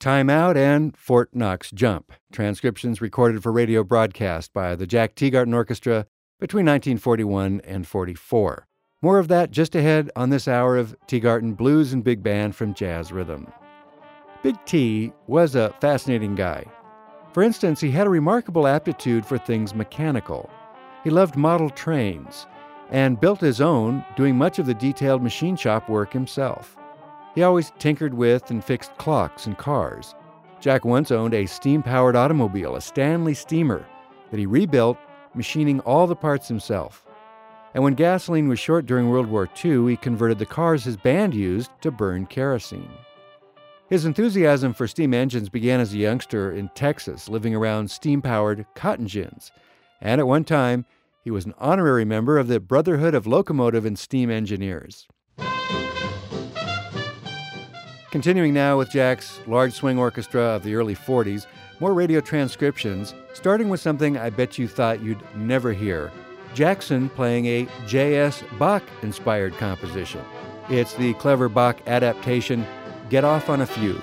Time Out and Fort Knox Jump, transcriptions recorded for radio broadcast by the Jack Teagarden Orchestra between 1941 and 44. More of that just ahead on this hour of Teagarden Blues and Big Band from Jazz Rhythm. Big T was a fascinating guy. For instance, he had a remarkable aptitude for things mechanical. He loved model trains and built his own, doing much of the detailed machine shop work himself. He always tinkered with and fixed clocks and cars. Jack once owned a steam-powered automobile, a Stanley steamer, that he rebuilt, machining all the parts himself. And when gasoline was short during World War II, he converted the cars his band used to burn kerosene. His enthusiasm for steam engines began as a youngster in Texas, living around steam-powered cotton gins. And at one time, he was an honorary member of the Brotherhood of Locomotive and Steam Engineers. Continuing now with Jack's large swing orchestra of the early 40s, more radio transcriptions, starting with something I bet you thought you'd never hear. Jackson playing a J.S. Bach-inspired composition. It's the clever Bach adaptation, Get Off on a Fugue.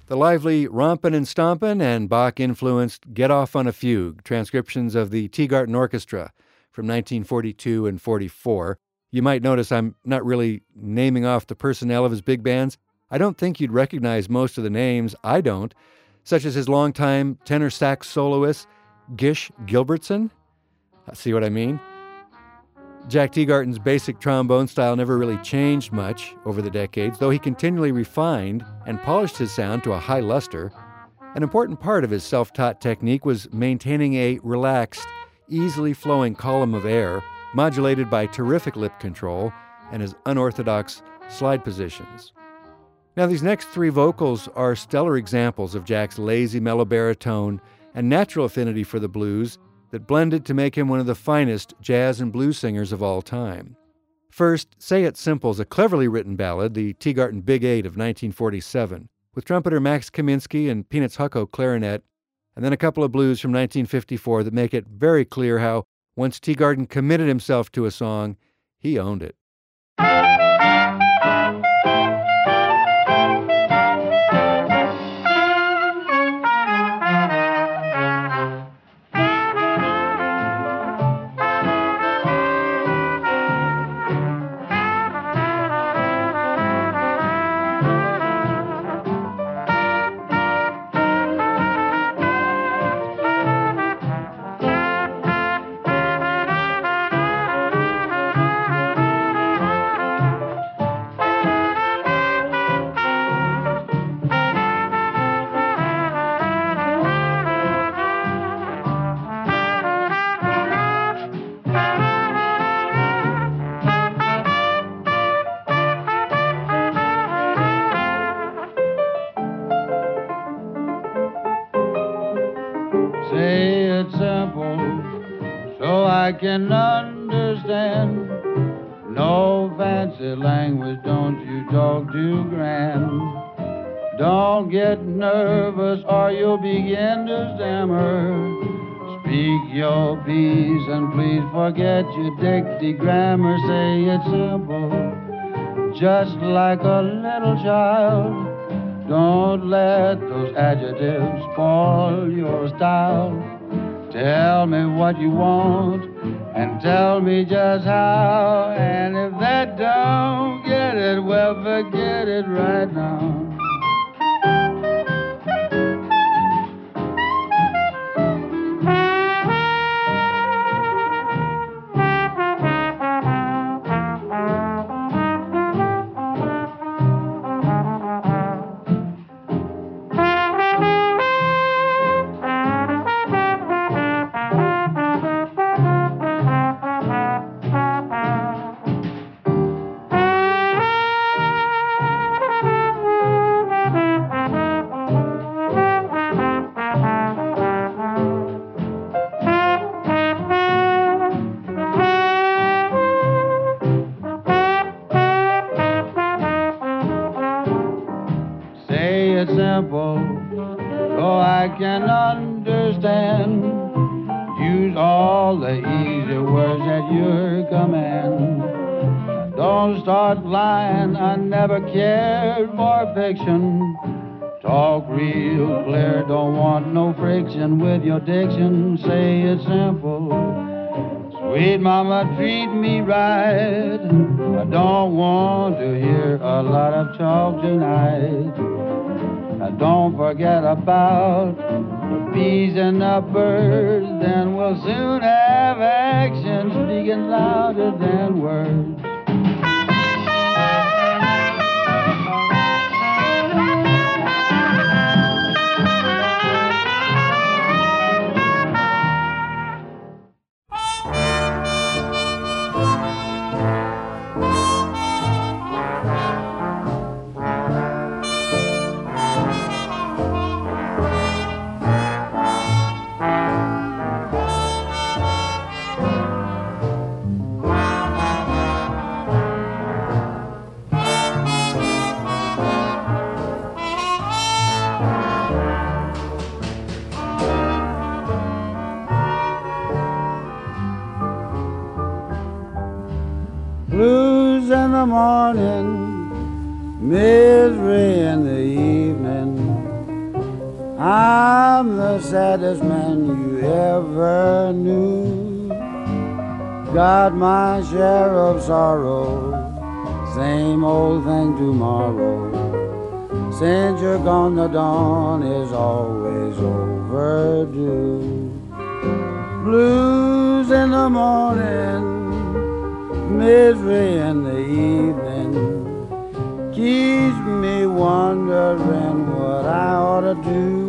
The lively Rompin' and Stompin' and Bach-influenced Get Off on a Fugue, transcriptions of the Teagarten Orchestra from 1942 and 44. You might notice I'm not really naming off the personnel of his big bands. I don't think you'd recognize most of the names. I don't, such as his longtime tenor sax soloist, Gish Gilbertson. See what I mean? Jack Teagarten's basic trombone style never really changed much over the decades, though he continually refined and polished his sound to a high luster. An important part of his self-taught technique was maintaining a relaxed, easily flowing column of air, modulated by terrific lip control and his unorthodox slide positions. Now, these next three vocals are stellar examples of Jack's lazy mellow baritone and natural affinity for the blues that blended to make him one of the finest jazz and blues singers of all time. First, Say It Simple's a cleverly written ballad, the Teagarten Big Eight of 1947, with trumpeter Max Kaminsky and Peanuts Hucko clarinet, and then a couple of blues from 1954 that make it very clear how, once Teagarten committed himself to a song, he owned it. Say it simple so I can understand. No fancy language, don't you talk too grand. Don't get nervous or you'll begin to stammer. Speak your piece and please forget your dicty grammar. Say it simple, just like a little child. Don't let those adjectives spoil your style. Tell me what you want and tell me just how. And if that don't get it, well, forget it right now. Simple, so I can understand. Use all the easy words at your command. Don't start lying, I never cared for fiction. Talk real clear, don't want no friction with your diction. Say it simple, sweet mama, treat me right. I don't want to hear a lot of talk tonight. Now don't forget about the bees and the birds, then we'll soon have action speaking louder than words. Blues in the morning, misery in the evening. I'm the saddest man you ever knew. Got my share of sorrow, same old thing tomorrow. Since you're gone, the dawn is always overdue. Blues in the morning, misery in the evening, keeps me wondering what I ought to do.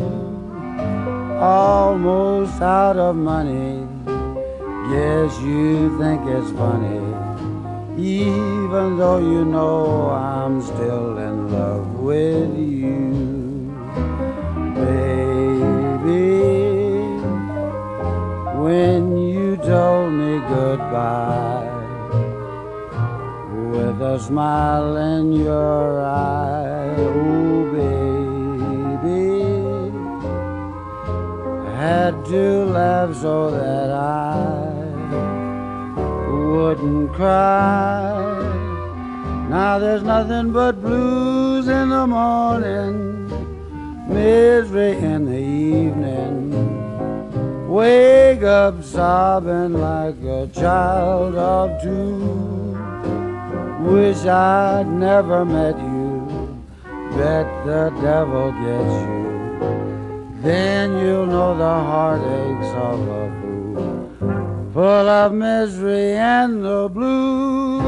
Almost out of money, guess you think it's funny, even though you know I'm still in love with you. Baby, when you told me goodbye, with a smile in your eye, oh baby, I had to laugh so that I wouldn't cry. Now there's nothing but blues in the morning, misery in the evening. Wake up sobbing like a child of two. Wish I'd never met you, bet the devil gets you. Then you'll know the heartaches of a fool, full of misery and the blues.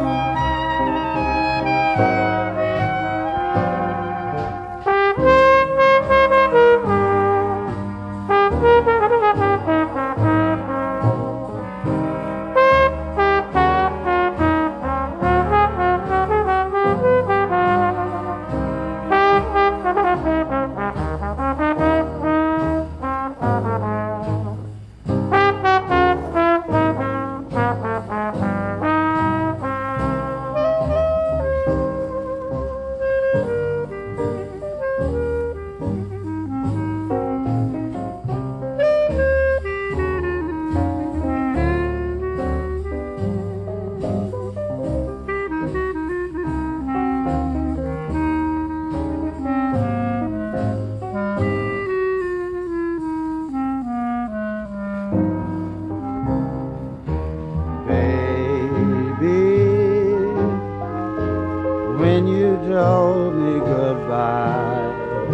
When you told me goodbye,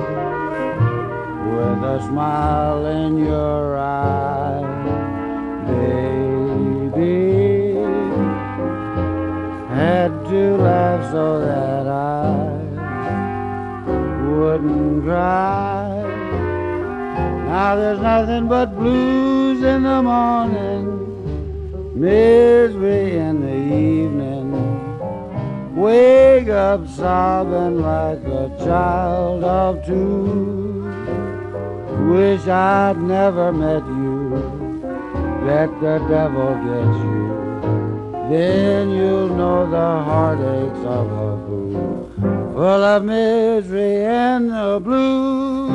with a smile in your eye, baby, had to laugh so that I wouldn't cry. Now there's nothing but blues in the morning, misery in the evening. Wake up sobbing like a child of two. Wish I'd never met you, bet the devil gets you. Then you'll know the heartaches of a fool, full of misery and the blues.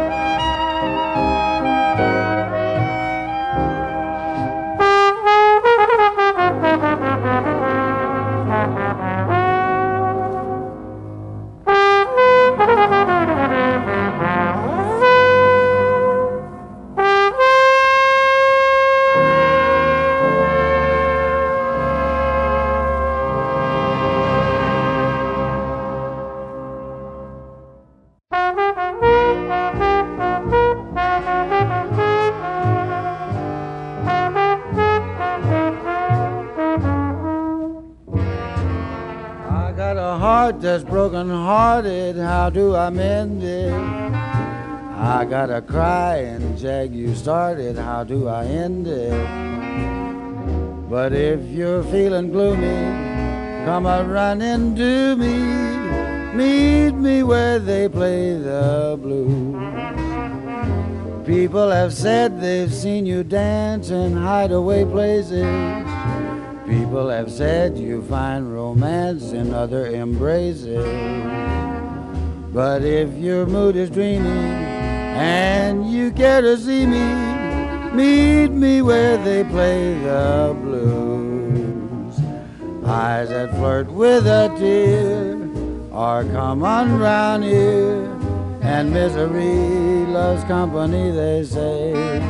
That's broken hearted, how do I mend it? I gotta cry and jag you started, how do I end it? But if you're feeling gloomy, come a running to me, meet me where they play the blues. People have said they've seen you dance in hideaway places. People have said you find romance in other embraces. But if your mood is dreamy and you care to see me, meet me where they play the blues. Eyes that flirt with a tear, or come on round here and misery loves company, they say.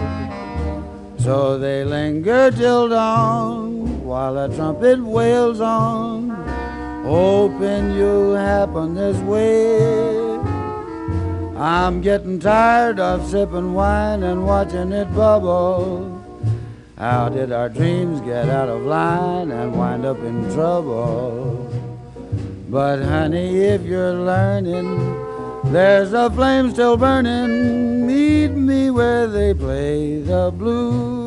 So they linger till dawn while a trumpet wails on, hoping you'll happen this way. I'm getting tired of sipping wine and watching it bubble. How did our dreams get out of line and wind up in trouble? But honey, if you're learning, there's a flame still burning. Meet me where they play the blues.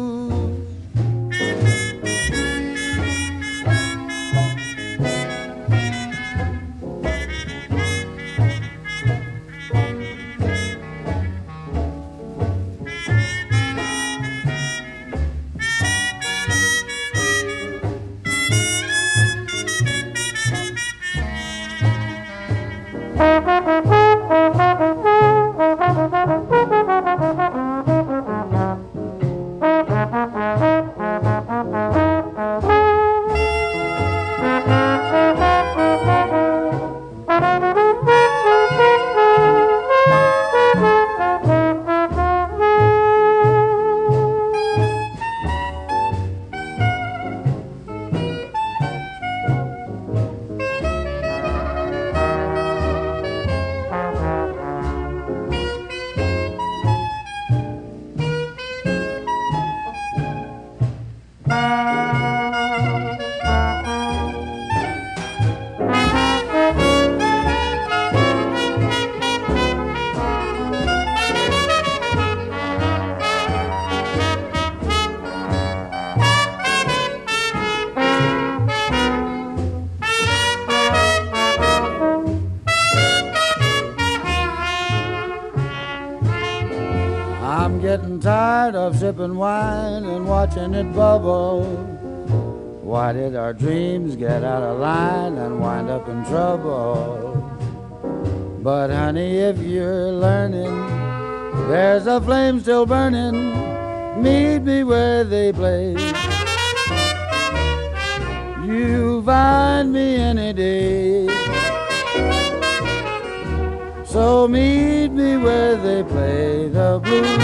I'm getting tired of sipping wine and watching it bubble. Why did our dreams get out of line and wind up in trouble? But honey, if you're learning, there's a flame still burning. Meet me where they play. You'll find me any day. So meet me where they play the blues.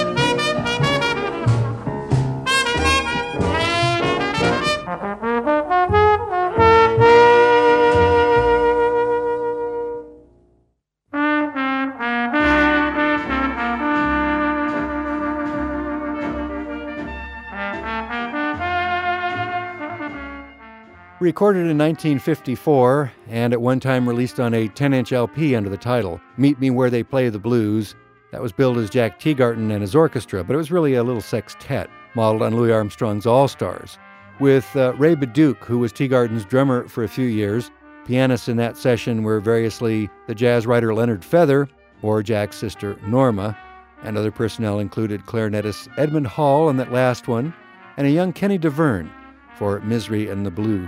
Recorded in 1954 and at one time released on a 10-inch LP under the title Meet Me Where They Play the Blues. That was billed as Jack Teagarton and his orchestra, but it was really a little sextet modeled on Louis Armstrong's All-Stars, with Ray Baduch, who was Teagarton's drummer for a few years. Pianists in that session were variously the jazz writer Leonard Feather, or Jack's sister Norma, and other personnel included clarinetist Edmund Hall on that last one, and a young Kenny DeVerne for Misery and the Blues.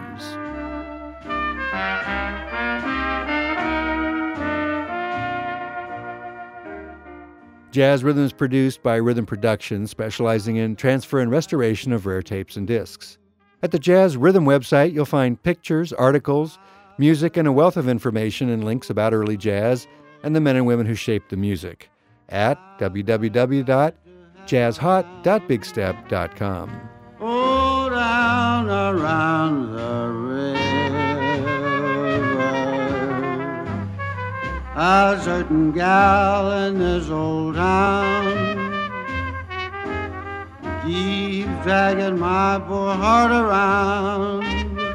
Jazz Rhythm is produced by Rhythm Productions, specializing in transfer and restoration of rare tapes and discs. At the Jazz Rhythm website, you'll find pictures, articles, music, and a wealth of information and links about early jazz and the men and women who shaped the music at www.jazzhot.bigstep.com. Oh, down around the river, a certain gal in this old town keeps dragging my poor heart around.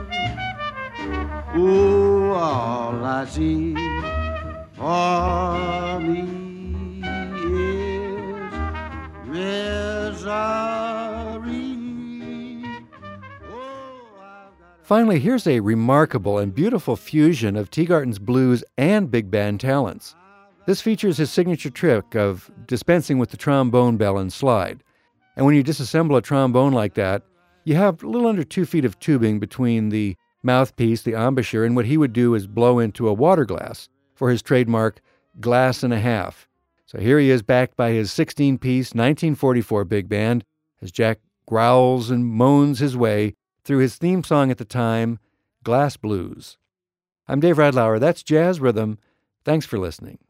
Ooh, all I see for me is misery. Finally, here's a remarkable and beautiful fusion of Teagarton's blues and big band talents. This features his signature trick of dispensing with the trombone bell and slide. And when you disassemble a trombone like that, you have a little under 2 feet of tubing between the mouthpiece, the embouchure, and what he would do is blow into a water glass for his trademark glass and a half. So here he is backed by his 16-piece 1944 big band as Jack growls and moans his way through his theme song at the time, Glass Blues. I'm Dave Radlauer. That's Jazz Rhythm. Thanks for listening.